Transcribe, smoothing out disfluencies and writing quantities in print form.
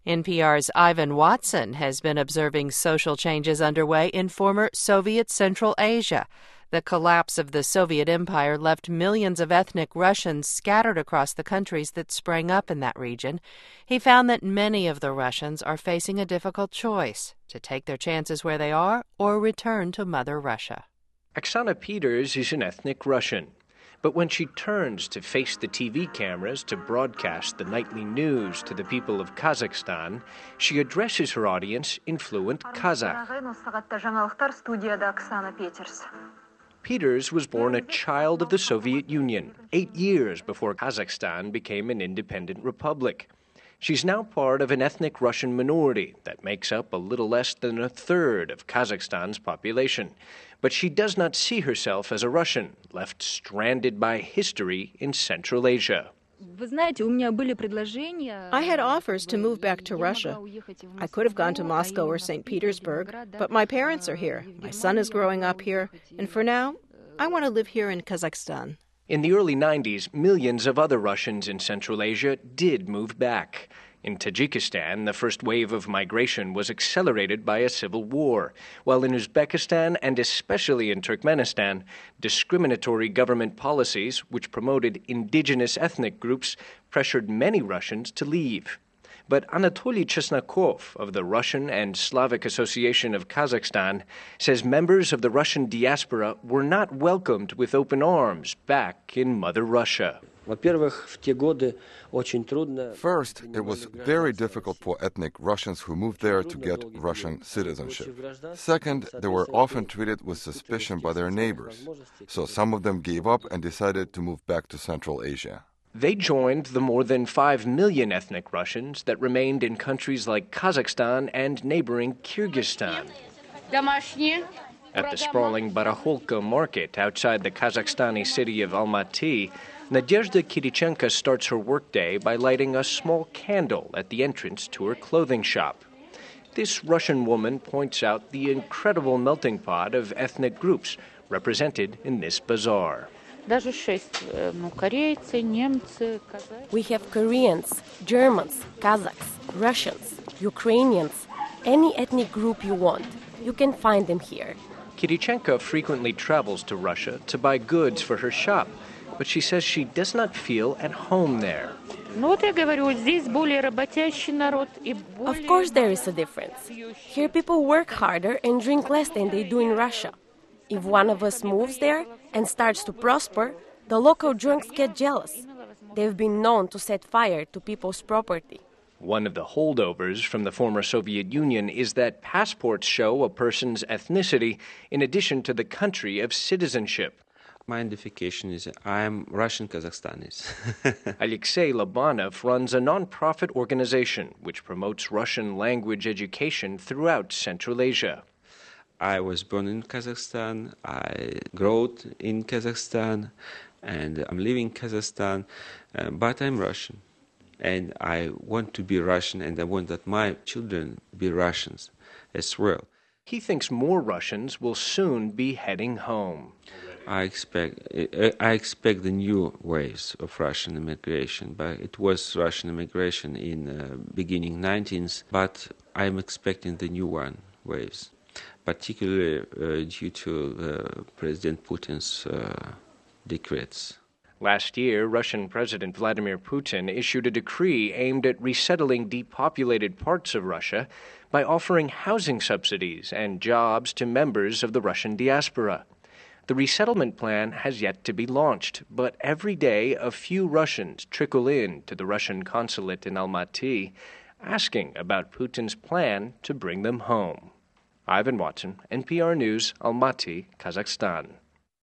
NPR's Ivan Watson has been observing social changes underway in former Soviet Central Asia. The collapse of the Soviet Empire left millions of ethnic Russians scattered across the countries that sprang up in that region. He found that many of the Russians are facing a difficult choice: to take their chances where they are or return to Mother Russia. Oksana Peters is an ethnic Russian. But when she turns to face the TV cameras to broadcast the nightly news to the people of Kazakhstan, she addresses her audience in fluent Kazakh. Peters was born a child of the Soviet Union, 8 years before Kazakhstan became an independent republic. She's now part of an ethnic Russian minority that makes up a little less than a third of Kazakhstan's population. But she does not see herself as a Russian, left stranded by history in Central Asia. I had offers to move back to Russia. I could have gone to Moscow or St. Petersburg, but my parents are here. My son is growing up here, and for now, I want to live here in Kazakhstan. In the early 90s, millions of other Russians in Central Asia did move back. In Tajikistan, the first wave of migration was accelerated by a civil war, while in Uzbekistan and especially in Turkmenistan, discriminatory government policies which promoted indigenous ethnic groups pressured many Russians to leave. But Anatoly Chesnakov of the Russian and Slavic Association of Kazakhstan says members of the Russian diaspora were not welcomed with open arms back in Mother Russia. First, it was very difficult for ethnic Russians who moved there to get Russian citizenship. Second, they were often treated with suspicion by their neighbors, so some of them gave up and decided to move back to Central Asia. They joined the more than 5 million ethnic Russians that remained in countries like Kazakhstan and neighboring Kyrgyzstan. At the sprawling Barakholka market outside the Kazakhstani city of Almaty, Nadezhda Kirichenko starts her workday by lighting a small candle at the entrance to her clothing shop. This Russian woman points out the incredible melting pot of ethnic groups represented in this bazaar. We have Koreans, Germans, Kazakhs, Russians, Ukrainians, any ethnic group you want. You can find them here. Kirichenko frequently travels to Russia to buy goods for her shop, but she says she does not feel at home there. Of course there is a difference. Here people work harder and drink less than they do in Russia. If one of us moves there and starts to prosper, the local drunks get jealous. They've been known to set fire to people's property. One of the holdovers from the former Soviet Union is that passports show a person's ethnicity in addition to the country of citizenship. My identification is I'm Russian Kazakhstanis. Alexei Labanov runs a non-profit organization which promotes Russian language education throughout Central Asia. I was born in Kazakhstan, I grew up in Kazakhstan, and I'm living in Kazakhstan, but I'm Russian. And I want to be Russian, and I want that my children be Russians as well. He thinks more Russians will soon be heading home. I expect the new waves of Russian immigration, but it was Russian immigration in beginning 19th, but I'm expecting the new waves, particularly due to President Putin's decrees. Last year, Russian President Vladimir Putin issued a decree aimed at resettling depopulated parts of Russia by offering housing subsidies and jobs to members of the Russian diaspora. The resettlement plan has yet to be launched, but every day a few Russians trickle in to the Russian consulate in Almaty, asking about Putin's plan to bring them home. Ivan Watson, NPR News, Almaty, Kazakhstan.